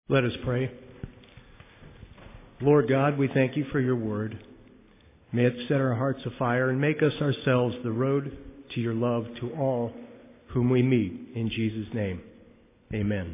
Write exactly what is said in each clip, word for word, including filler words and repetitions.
Let us pray. Lord God, we thank you for your word. May it set our hearts afire and make us ourselves the road to your love to all whom we meet. In Jesus' name, amen.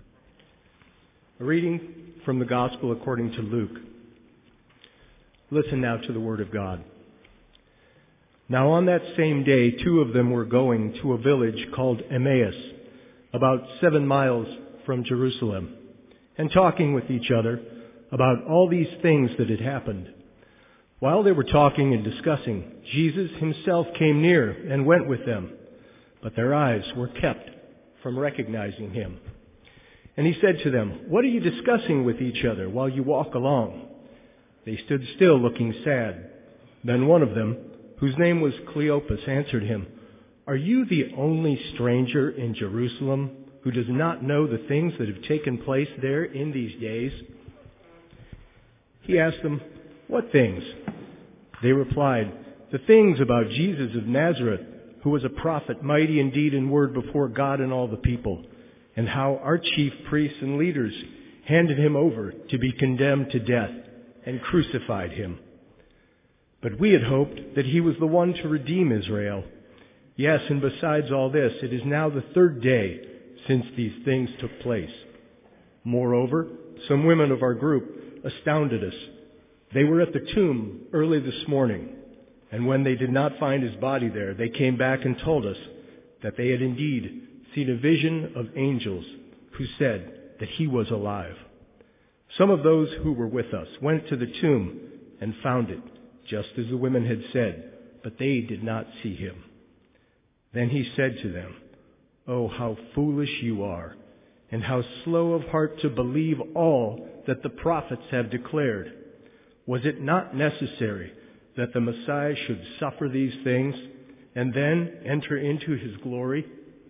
A reading from the Gospel according to Luke. Listen now to the word of God. Now on that same day, two of them were going to a village called Emmaus, about seven miles from Jerusalem, and talking with each other about all these things that had happened. While they were talking and discussing, Jesus himself came near and went with them, but their eyes were kept from recognizing him. And he said to them, "What are you discussing with each other while you walk along?" They stood still, looking sad. Then one of them, whose name was Cleopas, answered him, "Are you the only stranger in Jerusalem who does not know the things that have taken place there in these days?" He asked them, "What things?" They replied, "The things about Jesus of Nazareth, who was a prophet, mighty in deed and word before God and all the people, and how our chief priests and leaders handed him over to be condemned to death and crucified him. But we had hoped that he was the one to redeem Israel. Yes, and besides all this, it is now the third day since these things took place. Moreover, some women of our group astounded us. They were at the tomb early this morning, and when they did not find his body there, they came back and told us that they had indeed seen a vision of angels who said that he was alive. Some of those who were with us went to the tomb and found it, just as the women had said, but they did not see him." Then he said to them, "Oh, how foolish you are, and how slow of heart to believe all that the prophets have declared. Was it not necessary that the Messiah should suffer these things and then enter into his glory?"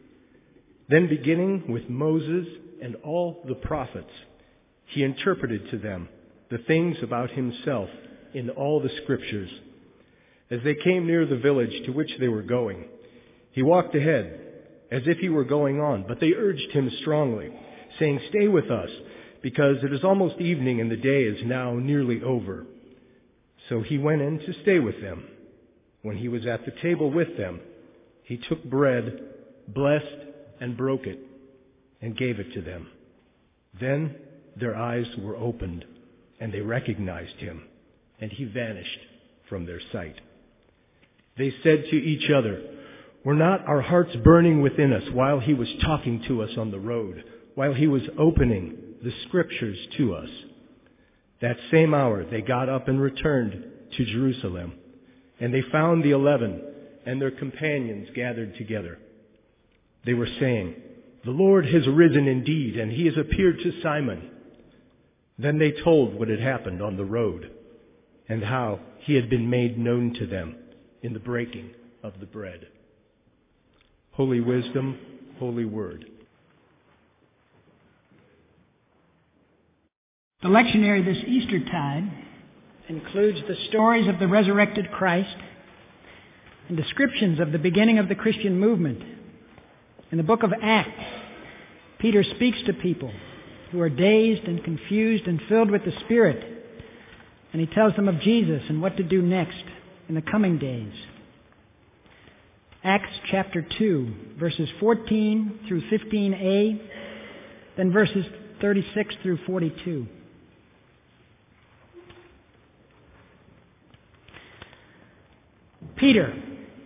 Then beginning with Moses and all the prophets, he interpreted to them the things about himself in all the scriptures. As they came near the village to which they were going, he walked ahead, as if he were going on, but they urged him strongly, saying, "Stay with us, because it is almost evening and the day is now nearly over." So he went in to stay with them. When he was at the table with them, he took bread, blessed and broke it, and gave it to them. Then their eyes were opened, and they recognized him, and he vanished from their sight. They said to each other, "Were not our hearts burning within us while he was talking to us on the road, while he was opening the scriptures to us?" That same hour they got up and returned to Jerusalem, and they found the eleven and their companions gathered together. They were saying, "The Lord has risen indeed, and he has appeared to Simon." Then they told what had happened on the road, and how he had been made known to them in the breaking of the bread. Holy wisdom, holy word. The lectionary this Eastertide includes the stories of the resurrected Christ and descriptions of the beginning of the Christian movement. In the book of Acts, Peter speaks to people who are dazed and confused and filled with the Spirit, and he tells them of Jesus and what to do next in the coming days. Acts chapter two, verses fourteen through fifteen a, then verses thirty-six through forty-two. Peter,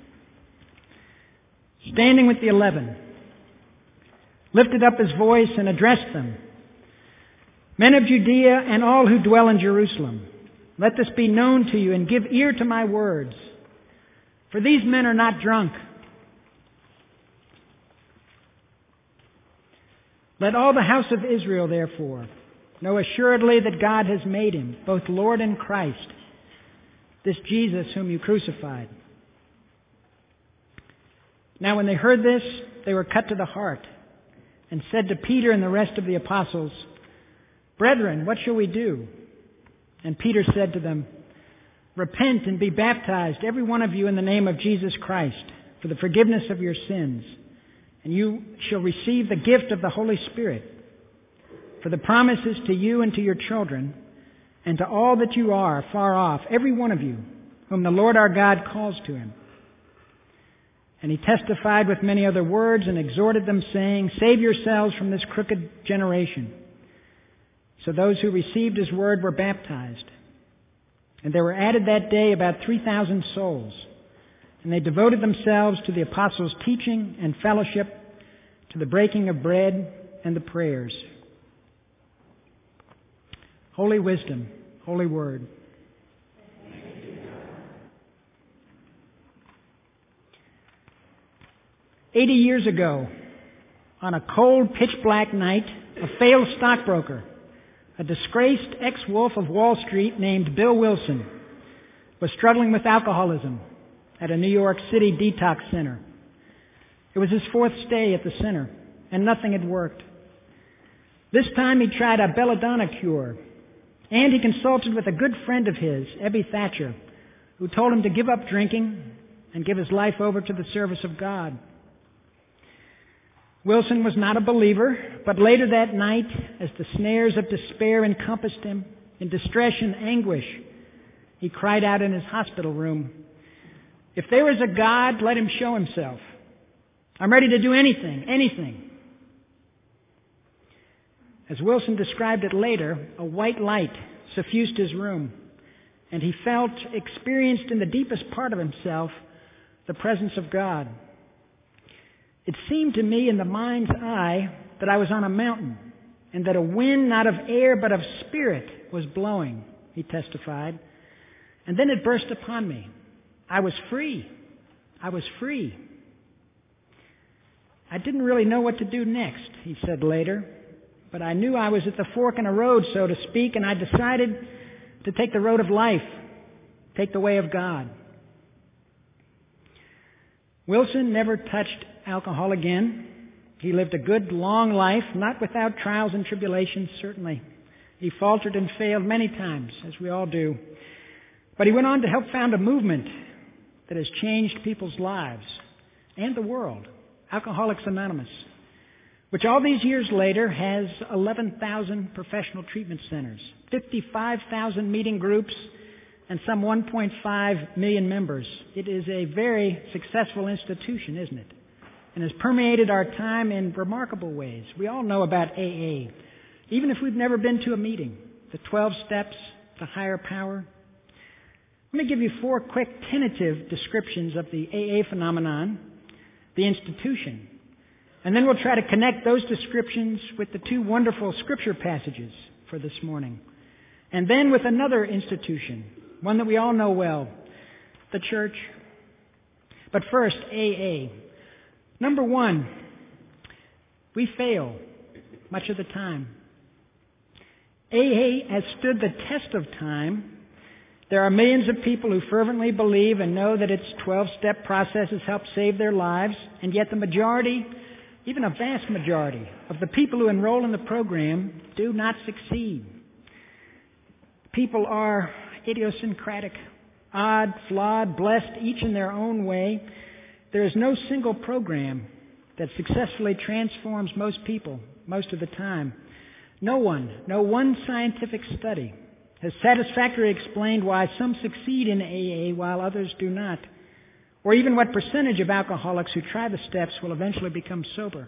standing with the eleven, lifted up his voice and addressed them. "Men of Judea and all who dwell in Jerusalem, let this be known to you, and give ear to my words. For these men are not drunk. Let all the house of Israel, therefore, know assuredly that God has made him both Lord and Christ, this Jesus whom you crucified." Now when they heard this, they were cut to the heart, and said to Peter and the rest of the apostles, "Brethren, what shall we do?" And Peter said to them, "Repent and be baptized, every one of you, in the name of Jesus Christ, for the forgiveness of your sins, and you shall receive the gift of the Holy Spirit. for the promises to you and to your children, and to all that you are far off, every one of you, whom the Lord our God calls to him. And he testified with many other words and exhorted them, saying, Save yourselves from this crooked generation. So those who received his word were baptized. And there were added that day about three thousand souls. And they devoted themselves to the apostles' teaching and fellowship, to the breaking of bread and the prayers. Holy wisdom, holy word. Eighty years ago, on a cold, pitch-black night, a failed stockbroker, a disgraced ex-wolf of Wall Street named Bill Wilson, was struggling with alcoholism at a New York City detox center. It was his fourth stay at the center, and nothing had worked. This time he tried a belladonna cure, and he consulted with a good friend of his, Ebby Thatcher, who told him to give up drinking and give his life over to the service of God. Wilson was not a believer, but later that night, as the snares of despair encompassed him, in distress and anguish, he cried out in his hospital room, If there is a God, let him show himself. I'm ready to do anything, anything. As Wilson described it later, a white light suffused his room, and he felt, experienced in the deepest part of himself, the presence of God. It seemed to me in the mind's eye that I was on a mountain, and that a wind not of air but of spirit was blowing, he testified. And then it burst upon me. I was free. I was free. I didn't really know what to do next, he said later, but I knew I was at the fork in a road, so to speak, and I decided to take the road of life, take the way of God. Wilson never touched alcohol again. He lived a good, long life, not without trials and tribulations, certainly. He faltered and failed many times, as we all do. But he went on to help found a movement that has changed people's lives and the world, Alcoholics Anonymous, which all these years later has eleven thousand professional treatment centers, fifty-five thousand meeting groups, and some one point five million members. It is a very successful institution, isn't it? And has permeated our time in remarkable ways. We all know about A A, even if we've never been to a meeting. The twelve steps to higher power. Let me give you four quick tentative descriptions of the A A phenomenon, the institution. And then we'll try to connect those descriptions with the two wonderful scripture passages for this morning. And then with another institution, one that we all know well, the church. But first, A A. Number one, we fail much of the time. A A has stood the test of time. There are millions of people who fervently believe and know that its twelve-step process has helped save their lives, and yet the majority, even a vast majority, of the people who enroll in the program do not succeed. People are idiosyncratic, odd, flawed, blessed, each in their own way. There is no single program that successfully transforms most people most of the time. No one, no one scientific study has satisfactorily explained why some succeed in A A while others do not, or even what percentage of alcoholics who try the steps will eventually become sober.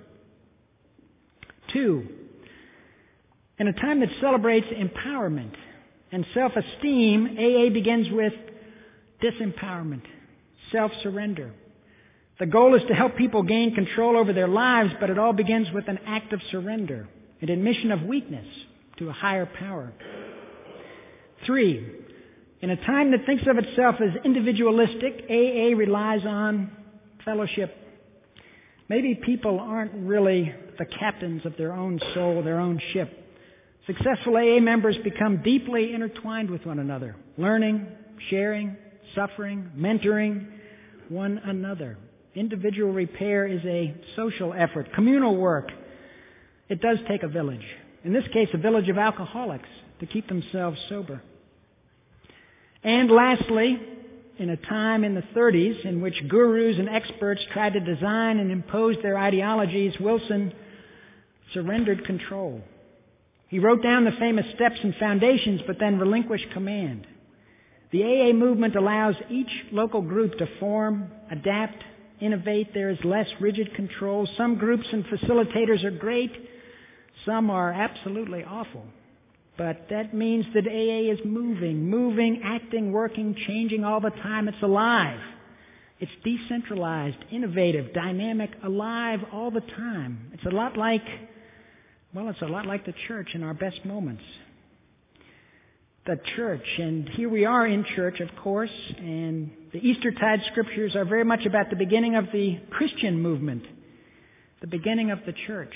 Two, in a time that celebrates empowerment and self-esteem, A A begins with disempowerment, self-surrender. The goal is to help people gain control over their lives, but it all begins with an act of surrender, an admission of weakness to a higher power. Three, in a time that thinks of itself as individualistic, A A relies on fellowship. Maybe people aren't really the captains of their own soul, their own ship. Successful A A members become deeply intertwined with one another, learning, sharing, suffering, mentoring one another. Individual repair is a social effort, communal work. It does take a village. In this case, a village of alcoholics to keep themselves sober. And lastly, in a time in the thirties in which gurus and experts tried to design and impose their ideologies, Wilson surrendered control. He wrote down the famous steps and foundations, but then relinquished command. The A A movement allows each local group to form, adapt, innovate. There is less rigid control. Some groups and facilitators are great. Some are absolutely awful. But that means that A A is moving, moving, acting, working, changing all the time. It's alive. It's decentralized, innovative, dynamic, alive all the time. It's a lot like, well, it's a lot like the church in our best moments. The church, and here we are in church, of course, and the Eastertide scriptures are very much about the beginning of the Christian movement, the beginning of the church.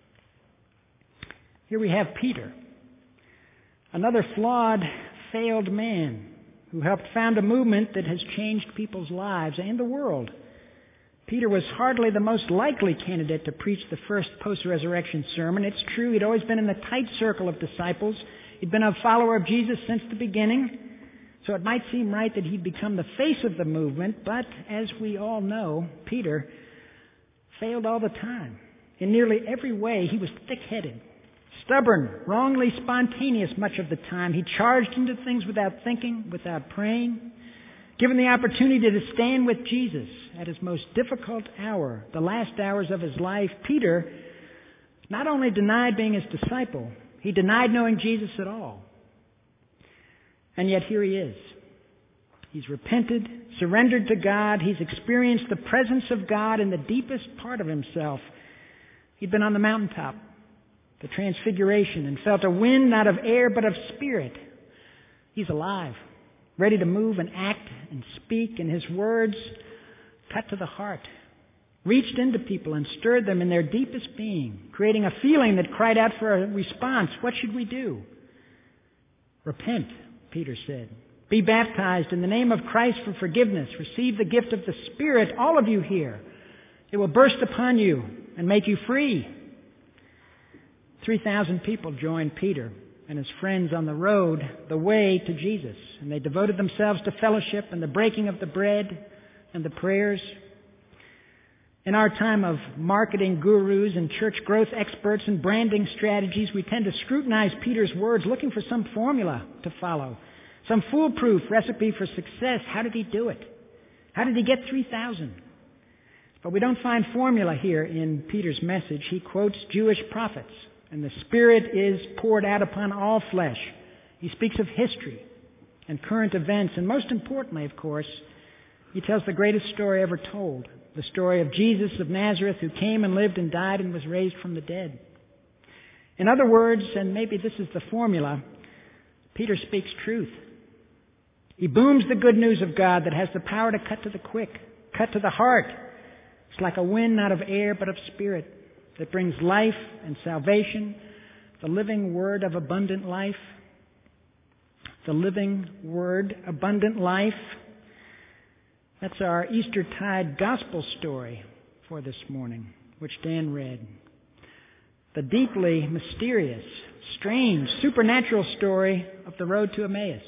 Here we have Peter, another flawed, failed man who helped found a movement that has changed people's lives and the world. Peter was hardly the most likely candidate to preach the first post-resurrection sermon. It's true, he'd always been in the tight circle of disciples. He'd been a follower of Jesus since the beginning, so it might seem right that he'd become the face of the movement, but as we all know, Peter failed all the time. In nearly every way, he was thick-headed, stubborn, wrongly spontaneous much of the time. He charged into things without thinking, without praying. Given the opportunity to stand with Jesus at his most difficult hour, the last hours of his life, Peter not only denied being his disciple, he denied knowing Jesus at all. And yet here he is. He's repented, surrendered to God. He's experienced the presence of God in the deepest part of himself. He'd been on the mountaintop, the transfiguration, and felt a wind not of air but of spirit. He's alive, ready to move and act and speak, and his words cut to the heart, reached into people and stirred them in their deepest being, creating a feeling that cried out for a response. What should we do? Repent, Peter said. Be baptized in the name of Christ for forgiveness. Receive the gift of the Spirit, all of you here. It will burst upon you and make you free. Three thousand people joined Peter and his friends on the road, the way to Jesus, and they devoted themselves to fellowship and the breaking of the bread and the prayers. In our time of marketing gurus and church growth experts and branding strategies, we tend to scrutinize Peter's words looking for some formula to follow, some foolproof recipe for success. How did he do it? How did he get three thousand? But we don't find formula here in Peter's message. He quotes Jewish prophets, and the Spirit is poured out upon all flesh. He speaks of history and current events, and most importantly, of course, he tells the greatest story ever told, the story of Jesus of Nazareth, who came and lived and died and was raised from the dead. In other words, and maybe this is the formula, Peter speaks truth. He booms the good news of God that has the power to cut to the quick, cut to the heart. It's like a wind not of air but of spirit that brings life and salvation, the living word of abundant life. The living word, abundant life. That's our Eastertide gospel story for this morning, which Dan read. The deeply mysterious, strange, supernatural story of the road to Emmaus.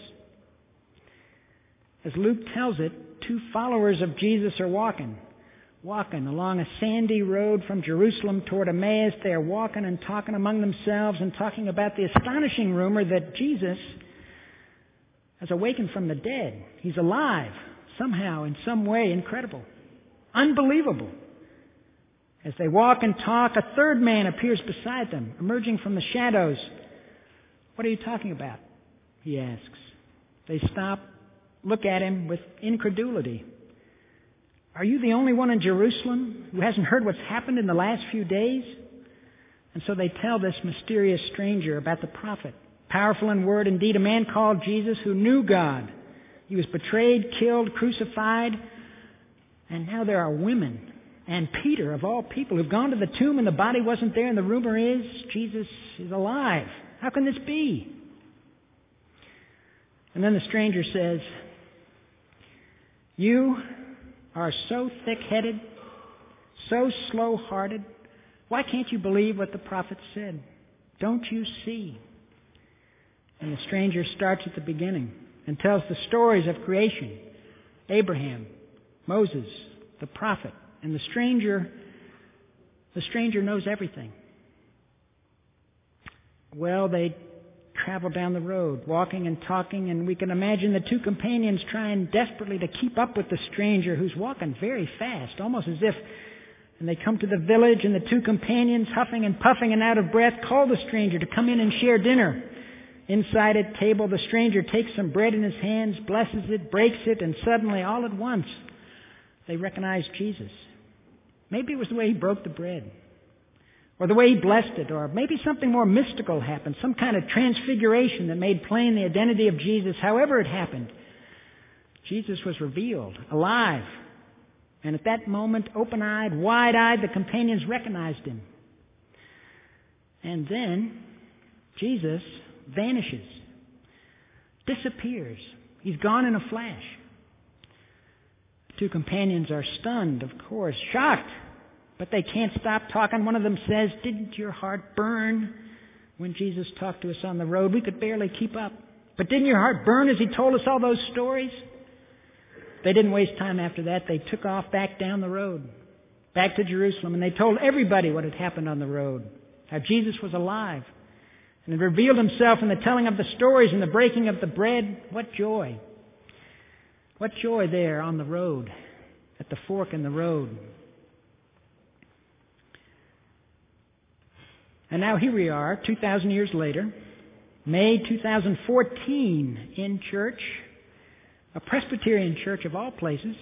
As Luke tells it, two followers of Jesus are walking, walking along a sandy road from Jerusalem toward Emmaus. They are walking and talking among themselves and talking about the astonishing rumor that Jesus has awakened from the dead. He's alive. Somehow, in some way, incredible. Unbelievable. As they walk and talk, a third man appears beside them, emerging from the shadows. What are you talking about? He asks. They stop, look at him with incredulity. Are you the only one in Jerusalem who hasn't heard what's happened in the last few days? And so they tell this mysterious stranger about the prophet, powerful in word, indeed, a man called Jesus who knew God. He was betrayed, killed, crucified, and now there are women and Peter, of all people, who've gone to the tomb and the body wasn't there, and the rumor is Jesus is alive. How can this be? And then the stranger says, you are so thick-headed, so slow-hearted. Why can't you believe what the prophet said? Don't you see? And the stranger starts at the beginning and tells the stories of creation. Abraham, Moses, the prophet, and the stranger, the stranger knows everything. Well, they travel down the road, walking and talking, and we can imagine the two companions trying desperately to keep up with the stranger who's walking very fast, almost as if, and they come to the village, and the two companions, huffing and puffing and out of breath, call the stranger to come in and share dinner. Inside at table, the stranger takes some bread in his hands, blesses it, breaks it, and suddenly, all at once, they recognize Jesus. Maybe it was the way he broke the bread, or the way he blessed it, or maybe something more mystical happened, some kind of transfiguration that made plain the identity of Jesus. However it happened, Jesus was revealed, alive. And at that moment, open-eyed, wide-eyed, the companions recognized him. And then Jesus vanishes, disappears. He's gone in a flash. The two companions are stunned, of course, shocked. But they can't stop talking. One of them says, "Didn't your heart burn when Jesus talked to us on the road? We could barely keep up. But didn't your heart burn as he told us all those stories?" They didn't waste time after that. They took off back down the road, back to Jerusalem, and they told everybody what had happened on the road, how Jesus was alive, and had revealed himself in the telling of the stories and the breaking of the bread. What joy! What joy there on the road, at the fork in the road. And now here we are, two thousand years later, May two thousand fourteen, in church, a Presbyterian church of all places.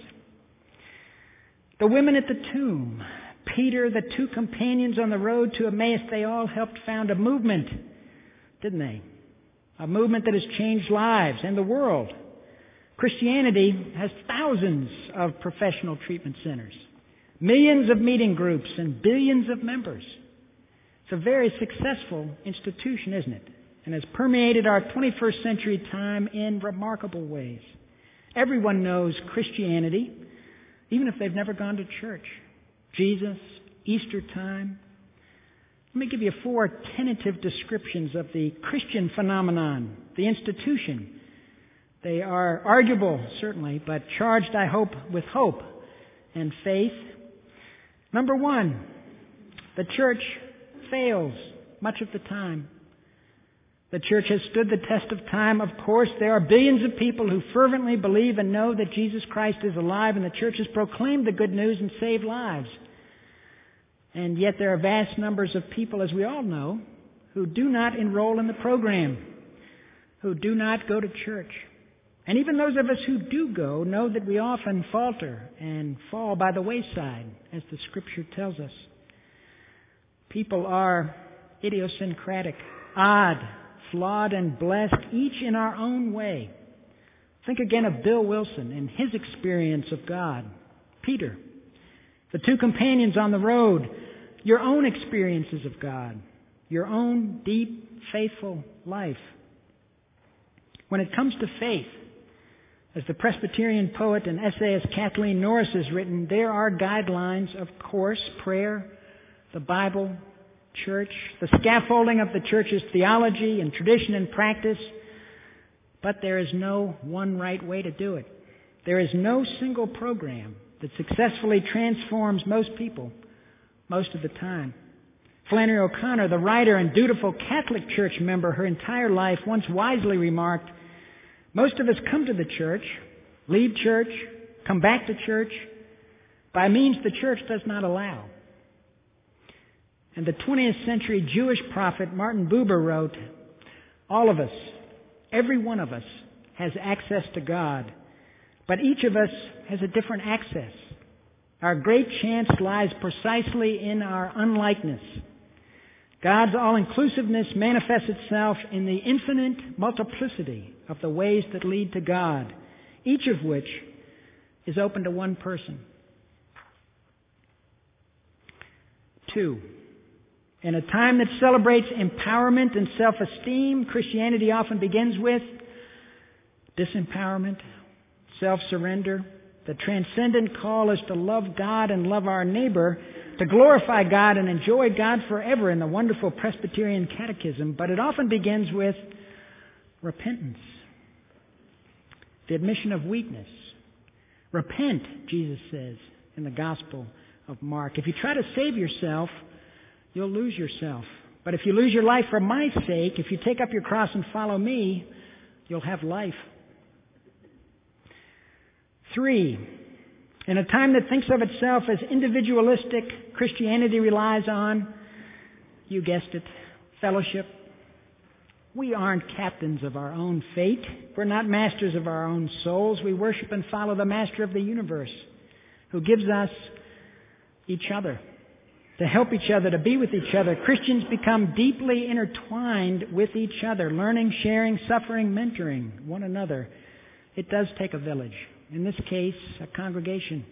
The women at the tomb, Peter, the two companions on the road to Emmaus, they all helped found a movement, didn't they? A movement that has changed lives and the world. Christianity has thousands of professional treatment centers, millions of meeting groups, and billions of members. It's a very successful institution, isn't it? And has permeated our twenty-first century time in remarkable ways. Everyone knows Christianity, even if they've never gone to church. Jesus, Easter time. Let me give you four tentative descriptions of the Christian phenomenon, the institution. They are arguable, certainly, but charged, I hope, with hope and faith. Number one, the church fails much of the time. The church has stood the test of time. Of course, there are billions of people who fervently believe and know that Jesus Christ is alive, and the church has proclaimed the good news and saved lives. And yet there are vast numbers of people, as we all know, who do not enroll in the program, who do not go to church. And even those of us who do go know that we often falter and fall by the wayside, as the Scripture tells us. People are idiosyncratic, odd, flawed, and blessed, each in our own way. Think again of Bill Wilson and his experience of God. Peter, the two companions on the road, your own experiences of God, your own deep, faithful life. When it comes to faith, as the Presbyterian poet and essayist Kathleen Norris has written, there are guidelines, of course, prayer, the Bible, church, the scaffolding of the church's theology and tradition and practice, but there is no one right way to do it. There is no single program that successfully transforms most people most of the time. Flannery O'Connor, the writer and dutiful Catholic Church member her entire life, once wisely remarked, "Most of us come to the church, leave church, come back to church, by means the church does not allow." And the twentieth century Jewish prophet Martin Buber wrote, "All of us, every one of us, has access to God, but each of us has a different access. Our great chance lies precisely in our unlikeness. God's all-inclusiveness manifests itself in the infinite multiplicity of the ways that lead to God, each of which is open to one person." Two, in a time that celebrates empowerment and self-esteem, Christianity often begins with disempowerment, self-surrender. The transcendent call is to love God and love our neighbor, to glorify God and enjoy God forever in the wonderful Presbyterian Catechism, but it often begins with repentance, the admission of weakness. Repent, Jesus says in the Gospel of Mark. If you try to save yourself, you'll lose yourself. But if you lose your life for my sake, if you take up your cross and follow me, you'll have life. Three, in a time that thinks of itself as individualistic, Christianity relies on, you guessed it, fellowship. We aren't captains of our own fate. We're not masters of our own souls. We worship and follow the master of the universe, who gives us each other, to help each other, to be with each other. Christians become deeply intertwined with each other, learning, sharing, suffering, mentoring one another. It does take a village. In this case, a congregation.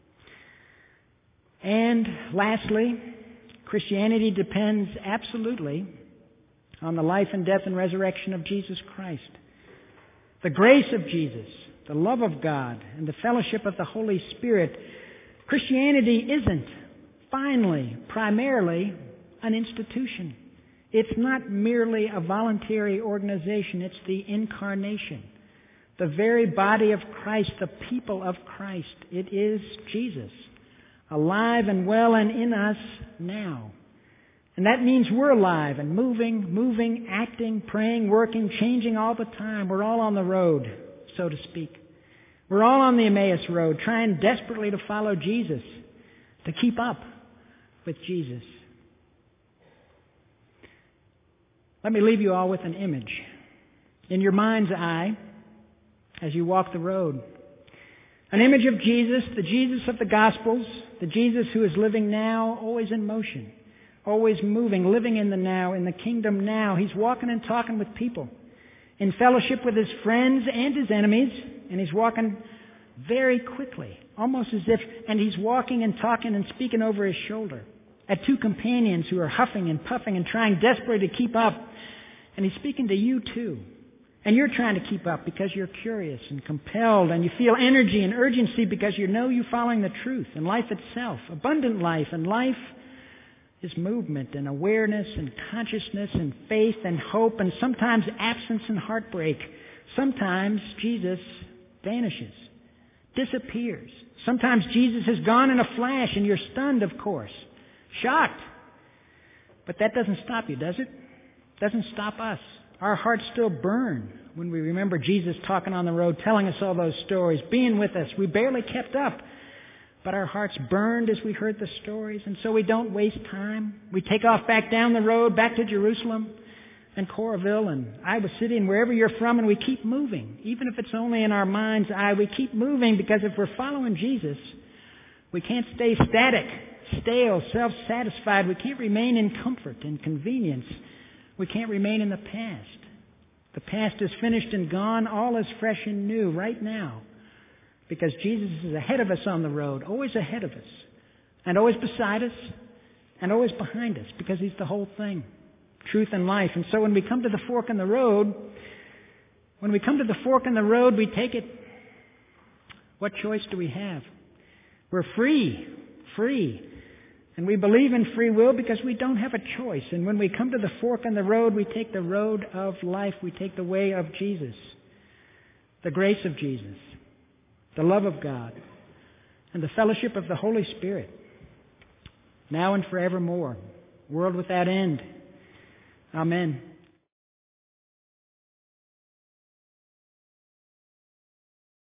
And lastly, Christianity depends absolutely on the life and death and resurrection of Jesus Christ. The grace of Jesus, the love of God, and the fellowship of the Holy Spirit. Christianity isn't, finally, primarily, an institution. It's not merely a voluntary organization. It's the incarnation. The very body of Christ, the people of Christ. It is Jesus, alive and well and in us now. And that means we're alive and moving, moving, acting, praying, working, changing all the time. We're all on the road, so to speak. We're all on the Emmaus Road, trying desperately to follow Jesus, to keep up with Jesus. Let me leave you all with an image. In your mind's eye, as you walk the road, an image of Jesus, the Jesus of the Gospels, the Jesus who is living now, always in motion, always moving, living in the now, in the kingdom now. He's walking and talking with people, in fellowship with his friends and his enemies, and he's walking very quickly, almost as if, and he's walking and talking and speaking over his shoulder at two companions who are huffing and puffing and trying desperately to keep up. And he's speaking to you too. And you're trying to keep up because you're curious and compelled, and you feel energy and urgency because you know you're following the truth and life itself, abundant life. And life is movement and awareness and consciousness and faith and hope, and sometimes absence and heartbreak. Sometimes Jesus vanishes, disappears. Sometimes Jesus is gone in a flash and you're stunned, of course, shocked. But that doesn't stop you, does it? Doesn't stop us. Our hearts still burn when we remember Jesus talking on the road, telling us all those stories, being with us. We barely kept up, but our hearts burned as we heard the stories, and so we don't waste time. We take off back down the road, back to Jerusalem and Coralville and Iowa City and wherever you're from, and we keep moving. Even if it's only in our mind's eye, we keep moving, because if we're following Jesus, we can't stay static, stale, self-satisfied. We can't remain in comfort and convenience. We can't remain in the past. The past is finished and gone. All is fresh and new right now, because Jesus is ahead of us on the road, always ahead of us, and always beside us, and always behind us, because He's the whole thing, truth and life. And so when we come to the fork in the road, when we come to the fork in the road, we take it. What choice do we have? We're free, free. And we believe in free will because we don't have a choice. And when we come to the fork in the road, we take the road of life. We take the way of Jesus, the grace of Jesus, the love of God, and the fellowship of the Holy Spirit, now and forevermore, world without end. Amen.